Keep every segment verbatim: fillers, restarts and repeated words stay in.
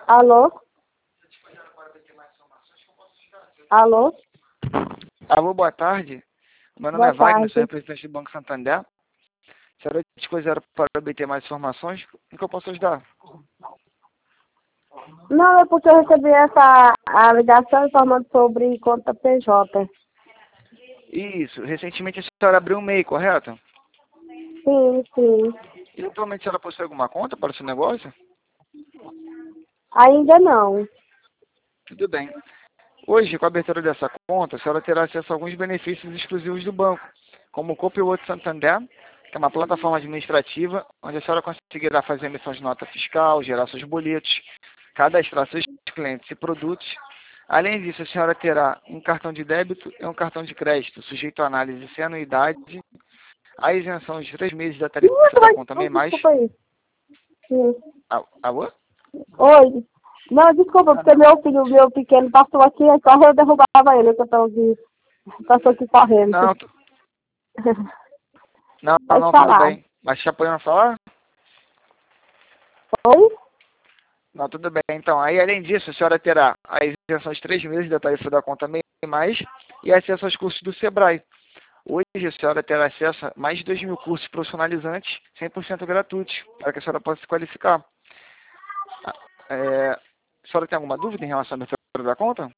Alô? Alô? Alô, boa tarde. Meu nome Boa é Wagner, tarde. sou representante do Banco Santander. A senhora te coisa para obter mais informações? O que eu posso ajudar? Não, é porque eu recebi essa a ligação informando sobre conta P J. Isso, recentemente a senhora abriu um M E I, correto? Sim, sim. E atualmente a senhora possui alguma conta para o seu negócio? Ainda não. Tudo bem. Hoje, com a abertura dessa conta, a senhora terá acesso a alguns benefícios exclusivos do banco, como o Copilot Santander, que é uma plataforma administrativa onde a senhora conseguirá fazer emissão de nota fiscal, gerar seus boletos, cadastrar seus clientes e produtos. Além disso, a senhora terá um cartão de débito e um cartão de crédito, sujeito à análise sem anuidade, a isenção de três meses da tarifa Ih, da mas- conta oh, mais. desculpa aí. Sim. Ah, alô? Oi. Não, desculpa, porque meu filho, meu pequeno, passou aqui, aí correu, eu derrubava ele, que eu tô aqui, passou aqui correndo. Não, tu- não, Pode não, tudo falar. bem. Mas já podemos falar? Oi? Não, tudo bem. Então, aí além disso, a senhora terá a isenção de três meses da tarifa da conta MEI mais e acesso aos cursos do Sebrae. Hoje a senhora terá acesso a mais de dois mil cursos profissionalizantes, cem por cento gratuitos, para que a senhora possa se qualificar. É, a senhora tem alguma dúvida em relação à abertura da conta?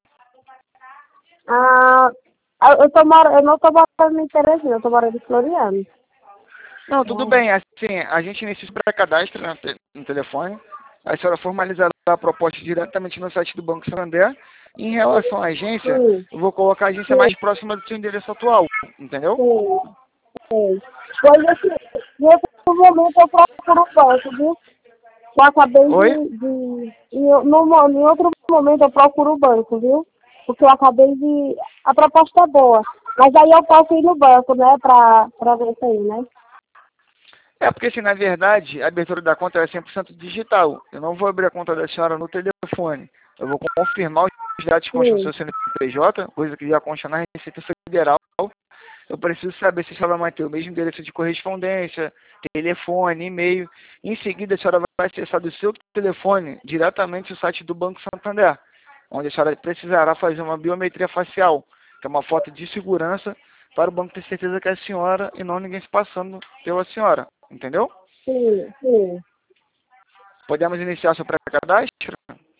Ah, eu, tô mor... eu não tô morando em Teresina, eu tô morando em Floriano. Não, tudo bem. Assim, a gente inicia o pré-cadastro no, te- no telefone. A senhora formalizará a proposta diretamente no site do Banco Santander. Em relação à agência, Sim, eu vou colocar a agência sim, mais próxima do seu endereço atual, entendeu? sim, sim. Pois assim, em outro momento eu procuro o banco, viu? Eu acabei Oi? de. de em, no, mo- em outro momento eu procuro o banco, viu? Porque eu acabei de. A proposta é boa. Mas aí eu posso ir no banco, né? Pra, pra ver isso aí, né? É porque, assim, na verdade, a abertura da conta é cem por cento digital. Eu não vou abrir a conta da senhora no telefone. Eu vou confirmar os dados que constam no Sim. seu C N P J, coisa que já consta na Receita Federal. Eu preciso saber se a senhora vai ter o mesmo endereço de correspondência, telefone, e-mail. Em seguida, a senhora vai acessar do seu telefone diretamente o site do Banco Santander, onde a senhora precisará fazer uma biometria facial, que é uma foto de segurança, para o banco ter certeza que é a senhora e não ninguém se passando pela senhora. Entendeu? Sim, sim. Podemos iniciar seu pré-cadastro?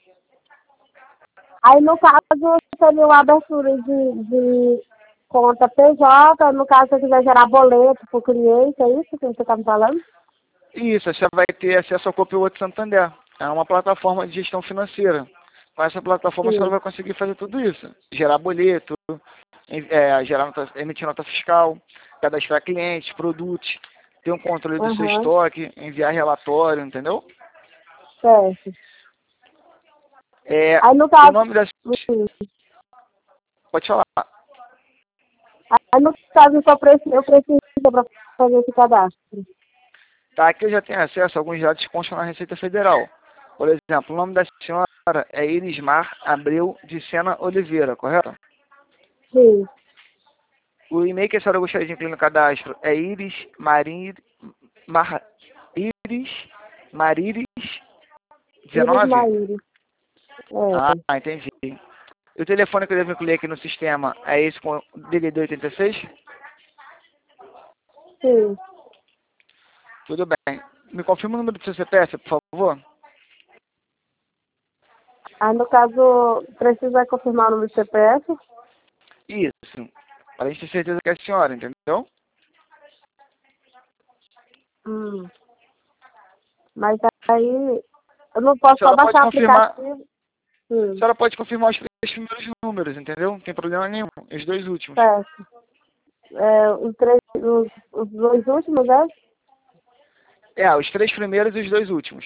Aí no caso seria uma abertura de, de conta P J, no caso se eu quiser gerar boleto pro cliente, é isso que você está me falando? Isso, você vai ter acesso ao Copilot Santander. É uma plataforma de gestão financeira. Com essa plataforma, a senhora Sim. vai conseguir fazer tudo isso. Gerar boleto, em- é, gerar nota, emitir nota fiscal, cadastrar clientes, produtos, ter um controle do seu Aham, estoque, enviar relatório, entendeu? certo. É, Aí no o caso, nome da... hum, Pode falar. aí no caso eu, só preciso, eu preciso para fazer esse cadastro. Tá, aqui eu já tenho acesso a alguns dados que constam na Receita Federal. Por exemplo, o nome da senhora é Irismar Abreu de Sena Oliveira, correto? Sim, O e-mail que a senhora gostaria de incluir no cadastro é iris marir, mar, iris mariris Iris dezenove? Maíri. Ah, É, entendi. E o telefone que eu devo incluir aqui no sistema é esse com D D D oitenta e seis? sim. Tudo bem. Me confirma o número do seu C P F, por favor? Aí no caso, precisa confirmar o número do C P F? Isso. Para a gente ter certeza que é a senhora, entendeu? Hum. Mas aí eu não A posso só senhora pode baixar o confirmar, aplicativo. a Hum, senhora pode confirmar os três primeiros números, entendeu? Não tem problema nenhum. Os dois últimos. certo. É, os, três, os, os dois últimos, é? É, os três primeiros e os dois últimos.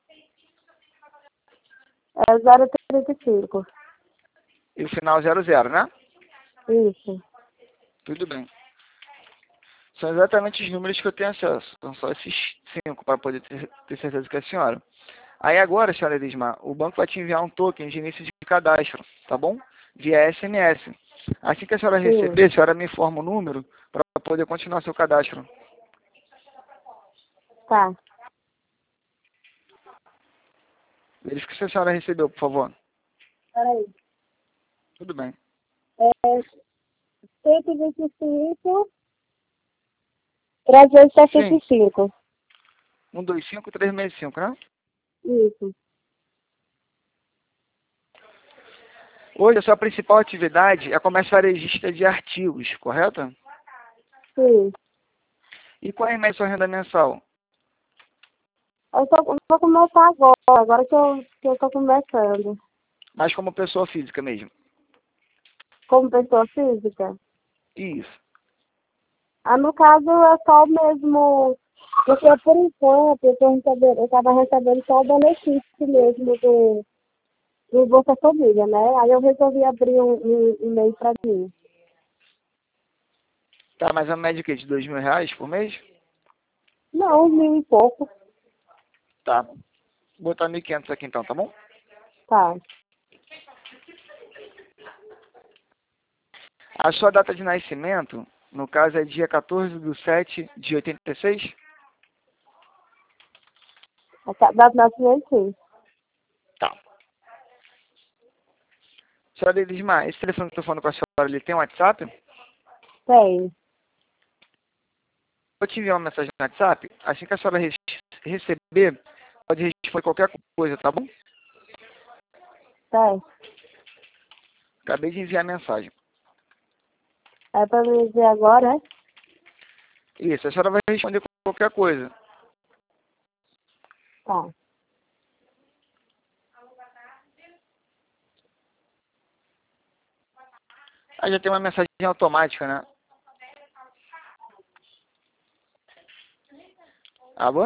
É zero trinta e cinco. E o final zero zero, né? Isso. Tudo bem. São exatamente os números que eu tenho acesso. São só esses cinco para poder ter, ter certeza que é a senhora. Aí agora, senhora Elismar, o banco vai te enviar um token de início de cadastro, tá bom? Via S M S. Assim que a senhora Sim. receber, a senhora me informa o número para poder continuar seu cadastro. Tá. Verifique se a senhora recebeu, por favor. Peraí. Tudo bem. É cento e vinte e cinco, trezentos e sessenta Sim. e cinco. um dois cinco três seis cinco, né? Isso. Hoje a sua principal atividade é começar a registro de artigos, correto? Sim. E qual é a sua renda mensal? Eu só vou começar agora, agora que eu, que eu tô começando. Mas como pessoa física mesmo. Como pessoa física. Isso. Ah, no caso é só o mesmo, porque por enquanto eu tô recebendo, eu tava recebendo só o benefício mesmo do, do Bolsa Família, né? Aí eu resolvi abrir um, um, um e-mail pra mim. Tá, mas a média é o quê? De dois mil reais por mês? Não, mil e pouco. Tá. Vou botar mil e quinhentos aqui então, tá bom? Tá. A sua data de nascimento, no caso, é dia quatorze de sete de oitenta e seis? A ca- data de nascimento, sim. Tá. Senhora Elismar, esse telefone que eu tô falando com a senhora, ele tem um WhatsApp? Tem. Vou te enviar uma mensagem no WhatsApp. Assim que a senhora re- receber, pode responder qualquer coisa, tá bom? Tem. Acabei de enviar a mensagem. É pra me dizer agora, né? Isso, a senhora vai responder qualquer coisa. Tá. Aí já tem uma mensagem automática, né? Alô?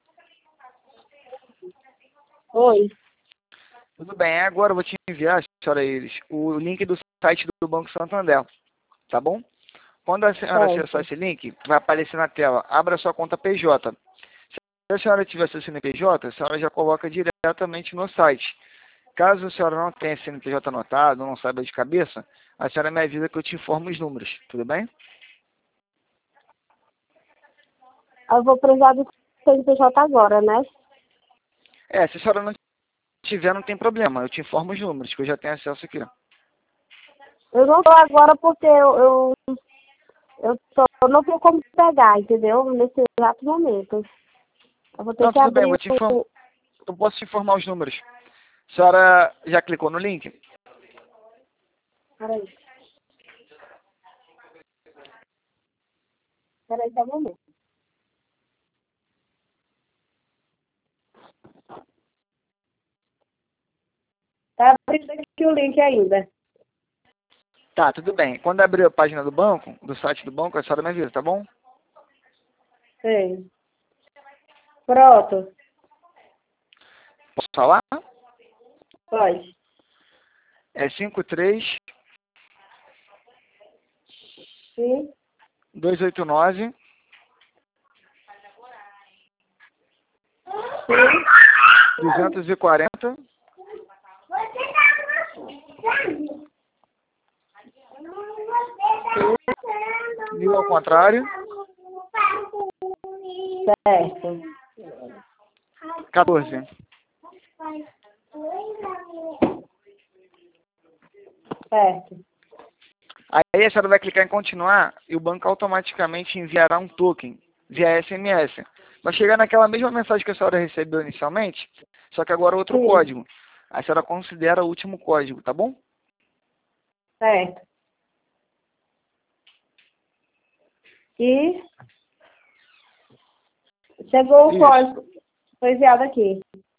Oi. Tudo bem, agora eu vou te enviar, senhora Iris, o link do site do Banco Santander, tá bom? Quando a senhora acessar Certo. esse link, vai aparecer na tela, abra sua conta P J. Se a senhora tiver seu C N P J, a senhora já coloca diretamente no site. Caso a senhora não tenha C N P J anotado, não saiba de cabeça, a senhora me avisa que eu te informo os números, tudo bem? Eu vou precisar do C N P J agora, né? É, se a senhora não tiver, não tem problema, eu te informo os números, que eu já tenho acesso aqui. Eu não tô agora porque eu, eu, eu, tô, eu não tenho como pegar, entendeu? Nesse exato momento. Eu vou ter Não, que tudo bem, eu abrir vou te informar, o... eu posso te informar os números. A senhora já clicou no link? Peraí. Peraí, só um momento. Tá abrindo aqui o link ainda. Tá, tudo bem. Quando abrir a página do banco, do site do banco, a senhora me avisa, tá bom? Sim. Pronto. Posso falar? Pode. É cinco três Sim. dois oito nove duzentos e quarenta mil ao contrário, Certo. quatorze. Certo. Aí a senhora vai clicar em continuar e o banco automaticamente enviará um token via S M S. Vai chegar naquela mesma mensagem que a senhora recebeu inicialmente, só que agora outro Sim. código. A senhora considera o último código, tá bom? Certo. E chegou o Isso. código. Foi enviado aqui.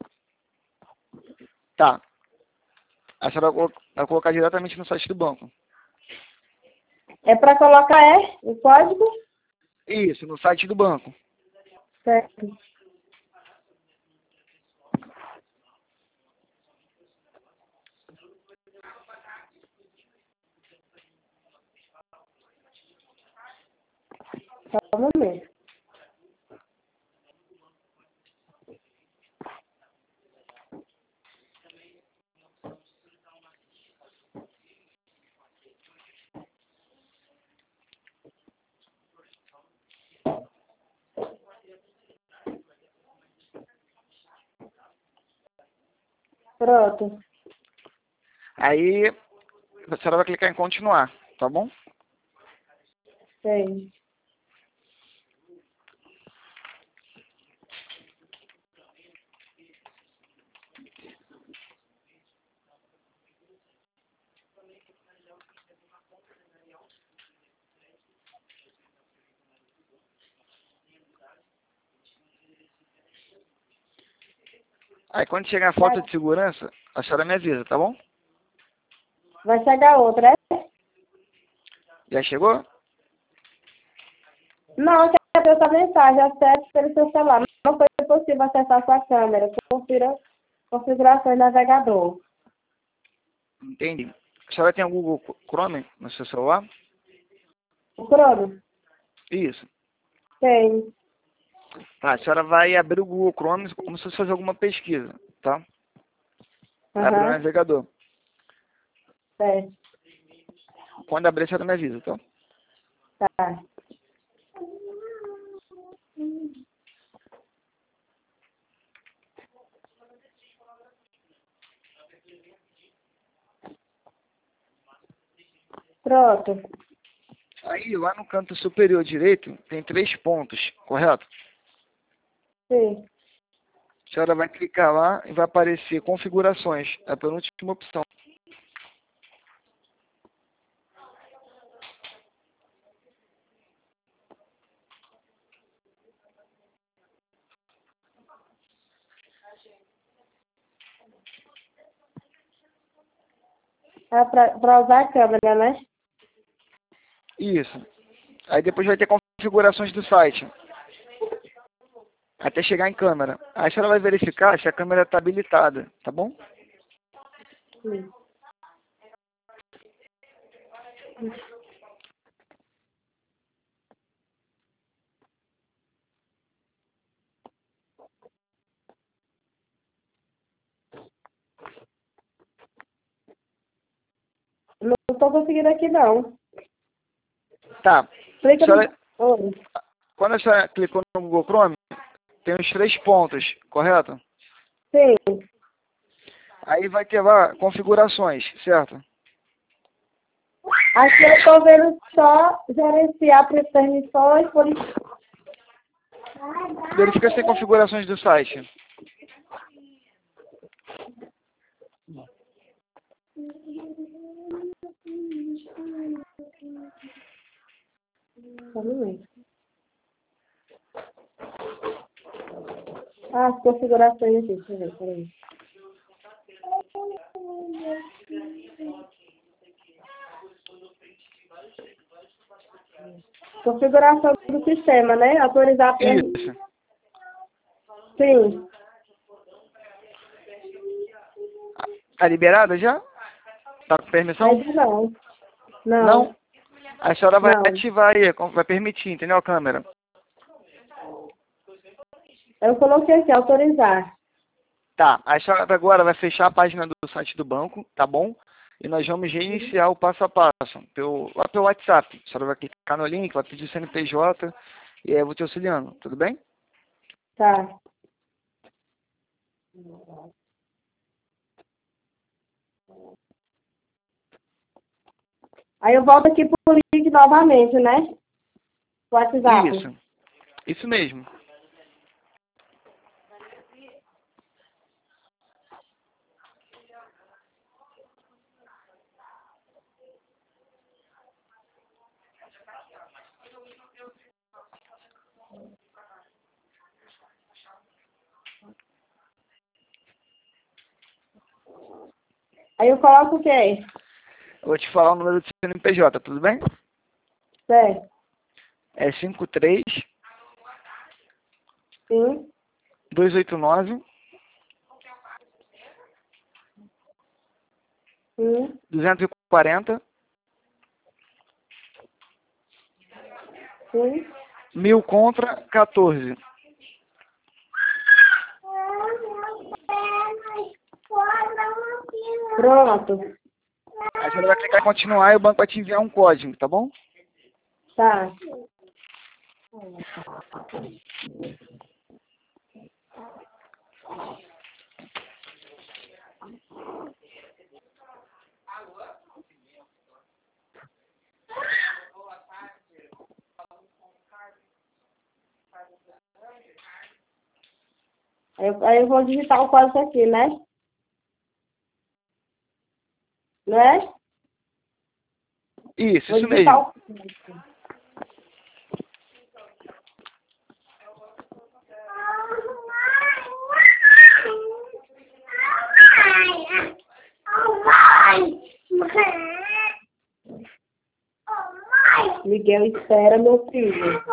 Tá. A senhora vai vai colocar diretamente no site do banco. É para colocar, é? O código? Isso, no site do banco. Certo. Só um momento. Pronto. Aí a senhora vai clicar em continuar, tá bom? Sei. Aí quando chegar a foto de segurança, a senhora me avisa, tá bom? Vai chegar outra, é? Já chegou? Não, quero essa mensagem. Acesse pelo seu celular. Não foi possível acessar sua câmera. Confira configurações do navegador. Entendi. A senhora tem o Google Chrome no seu celular? O Crono? Isso. Tem. Tá, a senhora vai abrir o Google Chrome como se fosse fazer alguma pesquisa, tá? Vai abrir o Aham. navegador. Certo. Quando abrir, a senhora me avisa, tá? Tá. Pronto. Aí, lá no canto superior direito, tem três pontos, correto? Sim. A senhora vai clicar lá e vai aparecer configurações. É a penúltima opção. É pra, pra usar a câmera, né? Isso. Aí depois vai ter configurações do site. Até chegar em câmera. Aí a senhora vai verificar se a câmera está habilitada, tá bom? Sim. Não tô conseguindo aqui, não. Tá. A Clica no... senhora, Oi. quando a senhora clicou no Google Chrome, tem os três pontos, correto? Sim. Aí vai ter lá configurações, certo? Aqui eu tô vendo só gerenciar permissões por... Verifica se tem configurações do site. Só um momento. Ah, as configurações aqui. Deixa eu ver, peraí. Configuração do sistema, né? Autorizar per... Isso. Sim. Tá liberada já? Tá com permissão? Ainda não. Não. Não? A senhora vai Não. ativar aí, vai permitir, entendeu a câmera? Eu coloquei aqui, autorizar. Tá, a senhora agora vai fechar a página do site do banco, tá bom? E nós vamos reiniciar o passo a passo, pelo, lá pelo WhatsApp. A senhora vai clicar no link, vai pedir o C N P J e aí eu vou te auxiliando, tudo bem? Tá. Aí eu volto aqui pro link novamente, né? WhatsApp. Isso, isso mesmo. Aí eu coloco o quê? Eu vou te falar o número do C N P J, tudo bem? Certo. É cinco três, Sim. dois oito nove, Sim. dois quatro zero, Sim. mil contra quatorze. Pronto. Aí você vai clicar em continuar e o banco vai te enviar um código, tá bom? Tá. Aí eu, aí eu vou digitar o código aqui, né? Não é? Isso, Vou isso digitar mesmo. o... Miguel, espera, meu filho.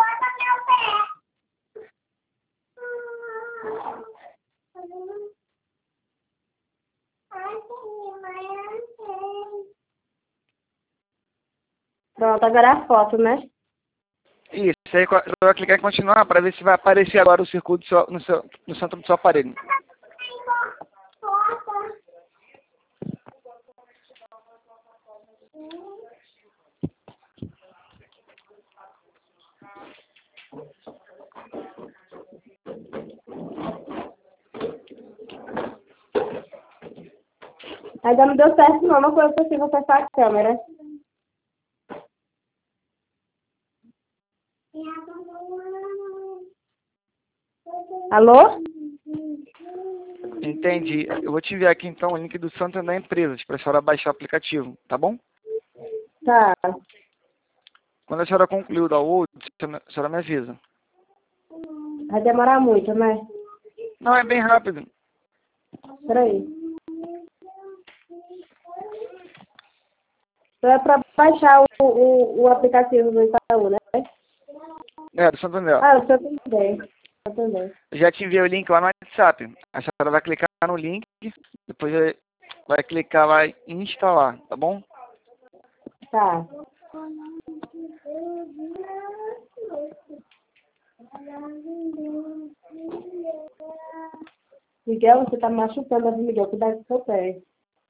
Pronto, agora é a foto, né? Isso, aí você vai clicar em continuar para ver se vai aparecer agora o circuito do seu- no, seu, no centro do seu aparelho. Ainda não deu certo não, não foi possível acessar a câmera. Alô? Entendi. Eu vou te enviar aqui então o link do Santander Empresas para a senhora baixar o aplicativo, tá bom? Tá. Quando a senhora concluir o download, a senhora me avisa. Vai demorar muito, né? Não, é bem rápido. Peraí. Então é para baixar o, o, o aplicativo do Itaú, né? É, do Santander. Ah, o seu também. Eu também. Eu já te enviei o link lá no WhatsApp. A senhora vai clicar no link, depois vai- vai clicar lá em instalar, tá bom? Tá. Miguel, você tá machucando a Miguel, cuidado com o seu pé.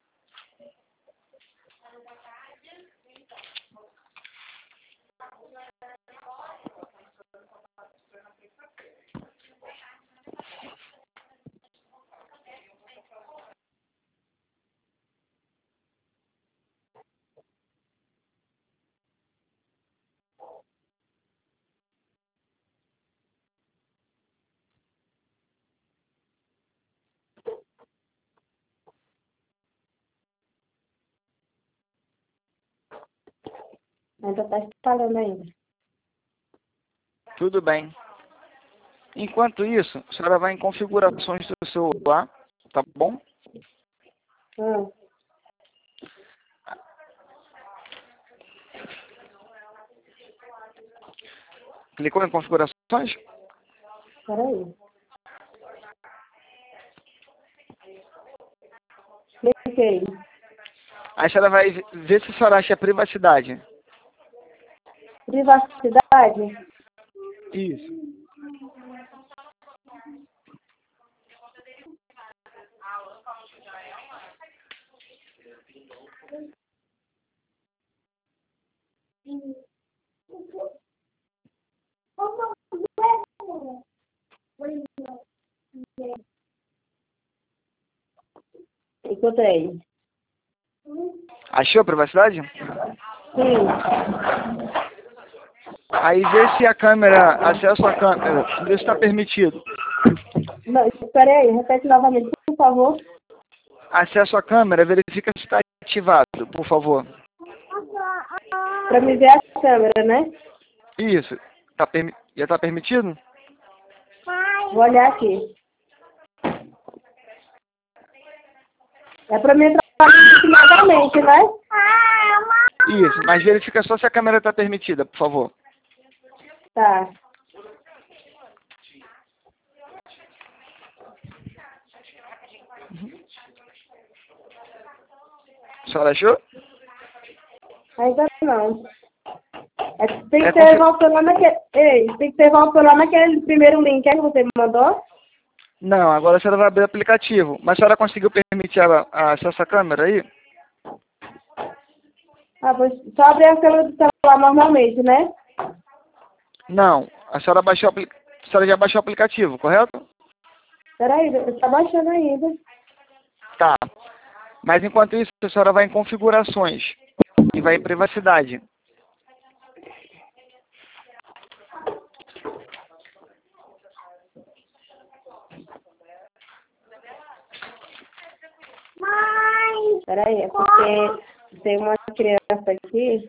Ainda tá instalando ainda. Tudo bem. Enquanto isso, a senhora vai em configurações do celular, tá bom? Ah, Clicou em configurações? peraí. Cliquei. Aí a senhora vai ver se a senhora acha privacidade. Privacidade. Isso. Encontrei. Achou privacidade? Sim. Aí vê se a câmera, acesso à câmera, vê se está permitido. Não, espera aí, repete novamente, por favor. Acesso à câmera, verifica se está ativado, por favor. Para me ver a câmera, né? Isso. Tá permi- Já está permitido? Vou olhar aqui. É para me entrar novamente, né? Isso, mas verifica só se a câmera está permitida, por favor. Tá. A senhora achou? Ainda não. É, tem É que ter confi- voltando lá naquele. Ei, tem que ter voltando lá naquele primeiro link aí que você me mandou. Não, agora a senhora vai abrir o aplicativo. Mas a senhora conseguiu permitir a, a acesso à câmera aí? Ah, pois só abrir a câmera do celular normalmente, né? Não, a senhora, baixou, o apli- a senhora já baixou o aplicativo, correto? Peraí, tá baixando ainda. Tá. Mas enquanto isso, a senhora vai em configurações e vai em privacidade. Peraí, é porque tem uma criança aqui.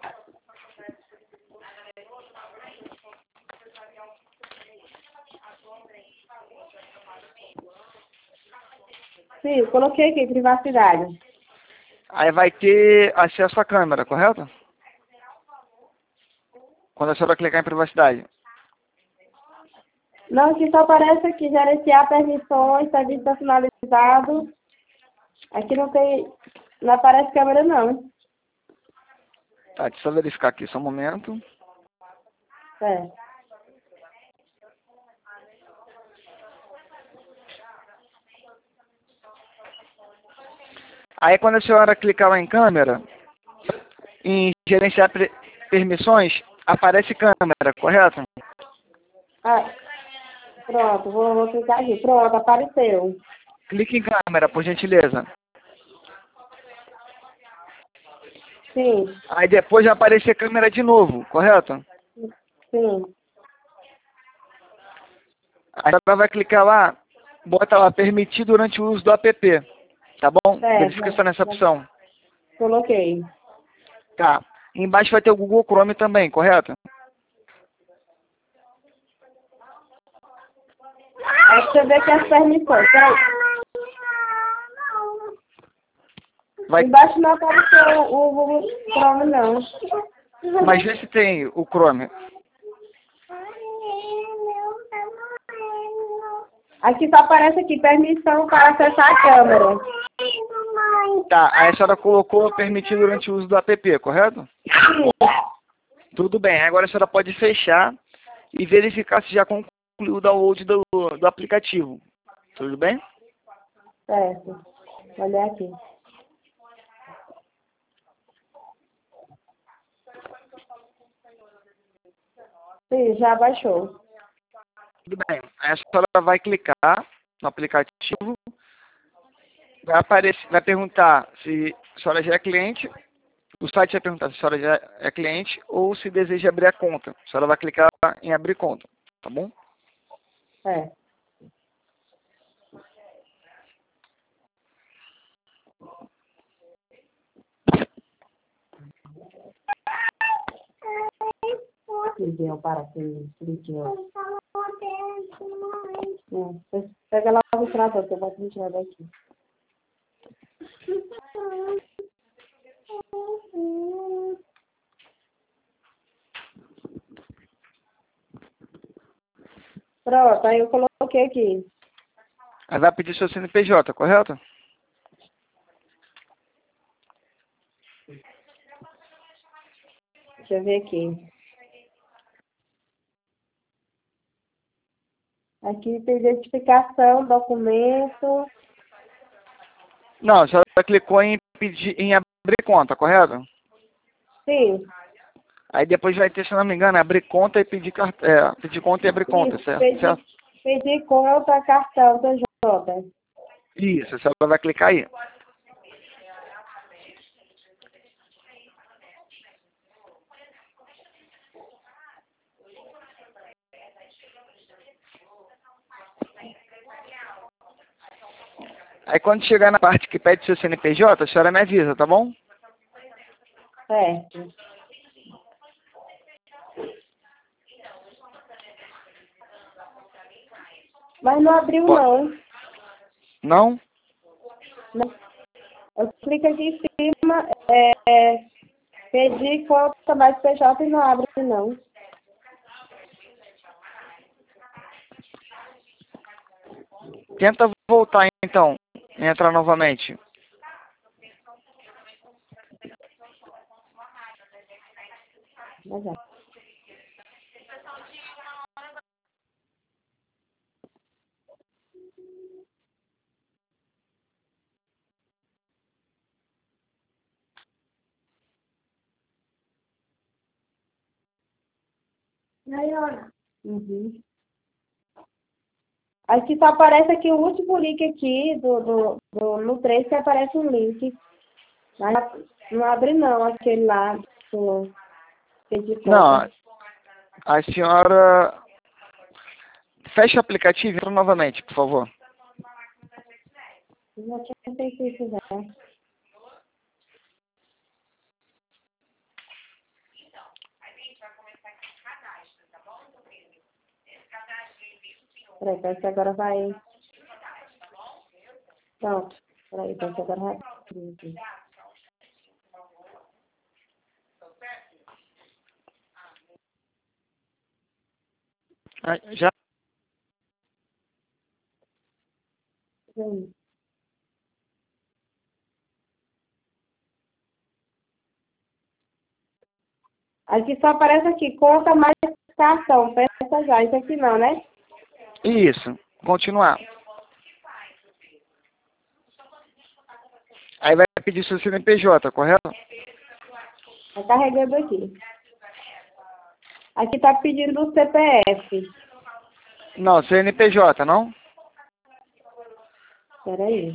Sim, eu coloquei aqui, privacidade. Aí vai ter acesso à câmera, correto? Quando a senhora clicar em privacidade. Não, aqui só aparece aqui, gerenciar permissões, serviço personalizado. Aqui não tem, não aparece câmera não. Tá, deixa eu verificar aqui, só um momento. É. Aí quando a senhora clicar lá em câmera, em gerenciar pre- permissões, aparece câmera, correto? Ah, pronto, vou, vou clicar aqui. Pronto, apareceu. Clique em câmera, por gentileza. Sim, Aí depois vai aparecer câmera de novo, correto? sim. Aí ela vai clicar lá, bota lá, permitir durante o uso do app. Tá bom? Verifica só nessa Certo, opção. coloquei. Tá. Embaixo vai ter o Google Chrome também, correto? Aí você vê aqui as permissões. Peraí. Vai, Embaixo não apareceu o Google Chrome, não. mas vê se tem o Chrome. Aqui só aparece aqui, permissão para acessar a câmera. Tá, aí a senhora colocou permitir durante o uso do app, correto? Sim. Tudo bem, agora a senhora pode fechar e verificar se já concluiu o download do, do aplicativo. Tudo bem? Certo. Olha aqui. Sim, já baixou. Tudo bem. Aí a senhora vai clicar no aplicativo, vai aparecer, vai perguntar se a senhora já é cliente, o site vai perguntar se a senhora já é cliente ou se deseja abrir a conta. A senhora vai clicar em abrir conta, tá bom? É. Entendeu? Para aqui, entendeu? Hum, pega lá o ventilador, que eu vou tirar daqui. Pronto, aí eu coloquei aqui. Aí vai pedir seu C N P J, correto? Deixa eu ver aqui. Aqui tem identificação, documento. Não, a senhora clicou em pedir em abrir conta, correto? Sim. Aí depois vai ter, se não me engano, abrir conta e pedir, car- é, pedir conta e abrir conta, Isso, certo? pedi, certo? pedi conta, cartão, T J. Isso, a senhora vai clicar aí. Aí quando chegar na parte que pede seu C N P J, a senhora me avisa, tá bom? Certo. Mas não abriu, Pô, não. não? Não. Eu clico aqui em cima, é, pedi conta, mas P J não abre, não. Tenta voltar então, entrar novamente. Mas é. Uhum. Aqui só aparece aqui o último link aqui do, do, do no três que aparece um link. Mas não abre não, aquele lá do pedir Não, conta. a senhora fecha o aplicativo e entra novamente, por favor. Eu já tinha feito isso já. Peraí, parece que agora vai. Pronto. Peraí, parece que agora vai. Ah, já? Hum. Aqui só aparece aqui, conta mais cartão, peça já. Isso aqui não, né? Isso. Continuar. Aí vai pedir seu C N P J, correto? Tá carregando aqui. Aqui tá pedindo o C P F. Não, C N P J, não? Peraí.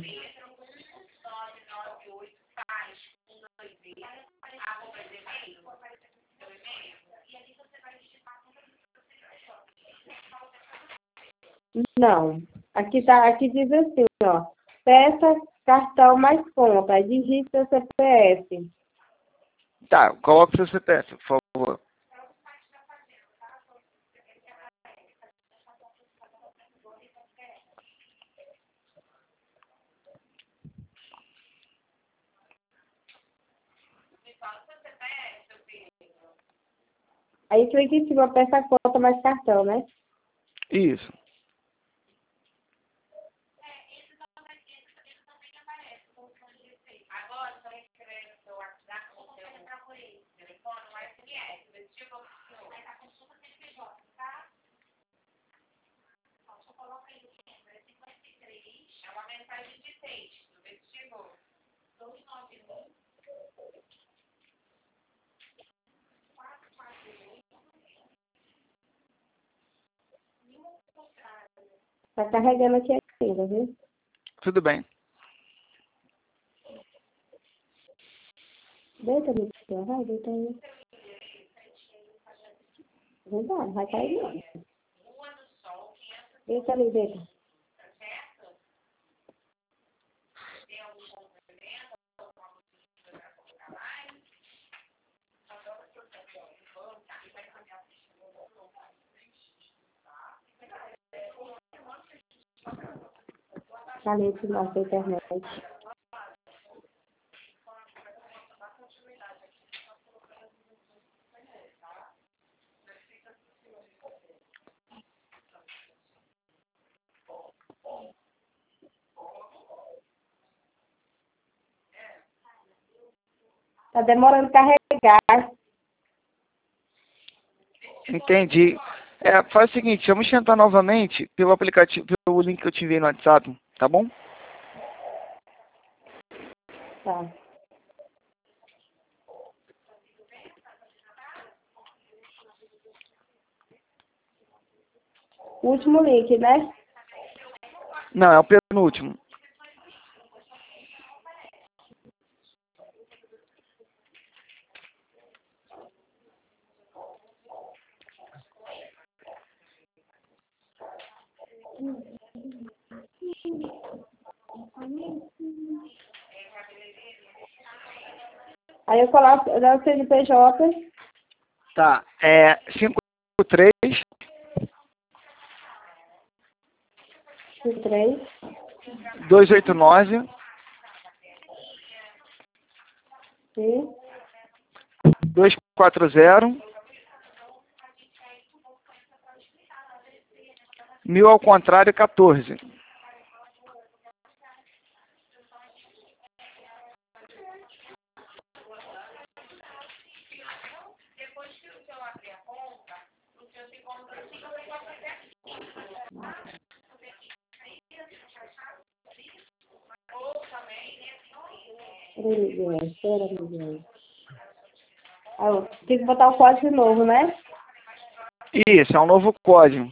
Não. Aqui, tá, aqui diz assim, ó. Peça, cartão mais conta. Aí digite seu C P F. Tá, coloca o seu C P F, por favor. Aí clica em cima, peça, conta mais cartão, né? Isso. Tá carregando aqui ainda, viu? Tudo bem. Deita, meu filho. Vai, deita aí. Verdade, vai cair não. Deita ali, deita. Ali esse nossa internet. Tá demorando carregar. Entendi. É, faz o seguinte, vamos tentar novamente pelo aplicativo, pelo link que eu te enviei no WhatsApp, tá bom? Tá. Último link, né? Não, é o penúltimo. Aí eu coloco o C N P J. Tá, é cinco três três. dois oito nove Sim. dois quatro zero mil ao contrário quatorze. Peraí, Miguel. Espera, Miguel. Aí eu tenho que botar o código de novo, né? Isso, é um novo código.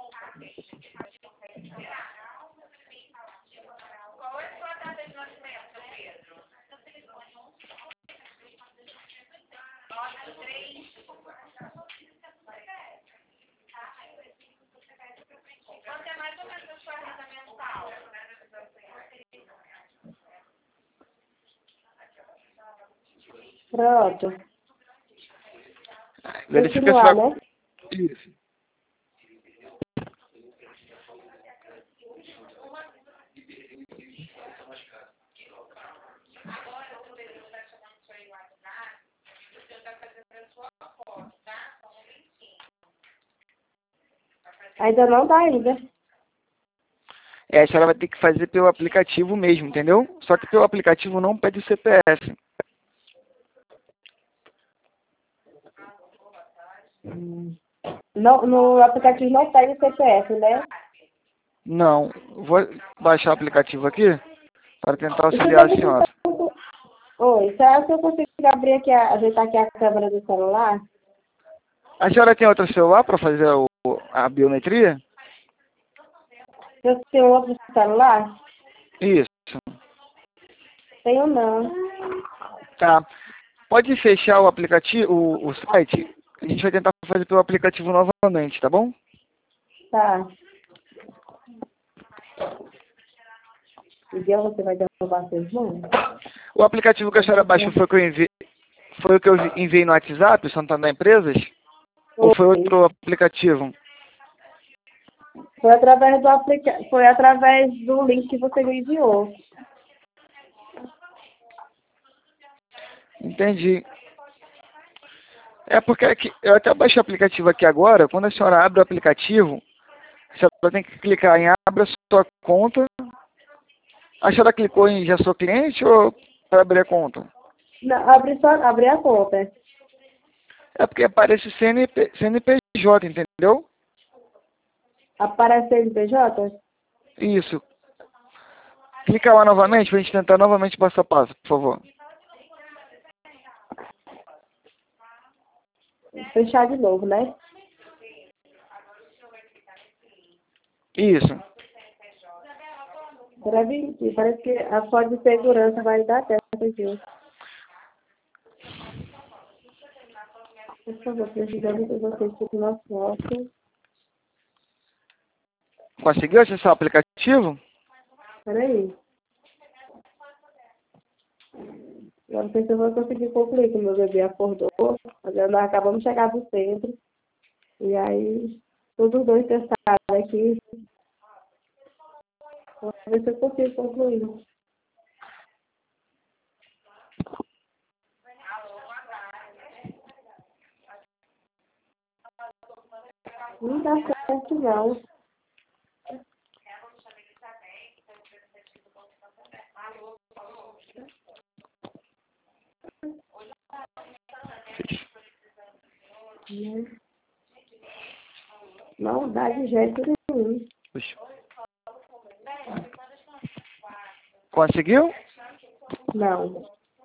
Pronto. Verifica se Continuar, vai... né? Isso. Ainda não tá ainda. É, a senhora vai ter que fazer pelo aplicativo mesmo, entendeu? Só que pelo aplicativo não pede o C P F. Hum. No, no aplicativo não pede o C P F, né? Não. Vou baixar o aplicativo aqui para tentar Isso auxiliar a deve senhora. Oi, será que eu consigo abrir aqui, a- ajeitar aqui a câmera do celular? A senhora tem outro celular para fazer o, a biometria? Eu tenho outro celular? Isso. Tenho não. Tá. Pode fechar o aplicativo, o, o site. A gente vai tentar fazer pelo aplicativo novamente, tá bom? Tá. Que dia você vai derrubar seus irmãos? O aplicativo que a senhora baixou foi o que eu enviei, foi o que eu enviei no WhatsApp, o Santander Empresas? Ou foi Foi. outro aplicativo? Foi através do aplica... Foi através do link que você me enviou. Entendi. É porque aqui, eu até baixei o aplicativo aqui agora. Quando a senhora abre o aplicativo, a senhora tem que clicar em abra sua conta. A senhora clicou em já sou cliente ou para abrir a conta? Não, abri só, abri a conta. É porque aparece C N P, C N P J, entendeu? Aparece C N P J? Isso. Clica lá novamente para a gente tentar novamente passo a passo, por favor. Fechar de novo, né? Isso. Deve ir. Parece que a foto de segurança vai dar certo aqui. Por favor, precisamos que vocês fiquem na foto. Conseguiu acessar o aplicativo? Peraí. Eu não sei se eu vou conseguir concluir, que meu bebê acordou. Mas nós acabamos de chegar do centro. E aí, todos os dois testados aqui. Vou ver se eu consigo concluir. Não dá certo, não. Não dá de jeito nenhum. Puxa. Conseguiu? Não.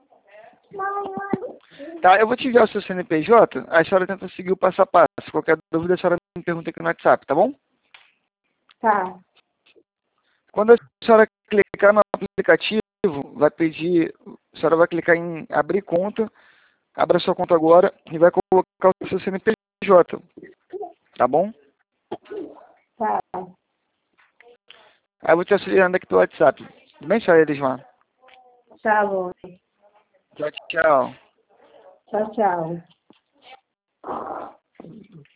Tá, eu vou te enviar o seu C N P J, a senhora tenta seguir o passo a passo. Qualquer dúvida, a senhora me pergunta aqui no WhatsApp, tá bom? Tá. Quando a senhora clicar no aplicativo, vai pedir, a senhora vai clicar em abrir conta, abra sua conta agora e vai colocar o seu C N P J, tá bom? Tá. Aí eu vou te auxiliando aqui pelo WhatsApp. Tudo bem, senhora Elismar? Tá bom. Tchau, tchau. Tchau, tchau.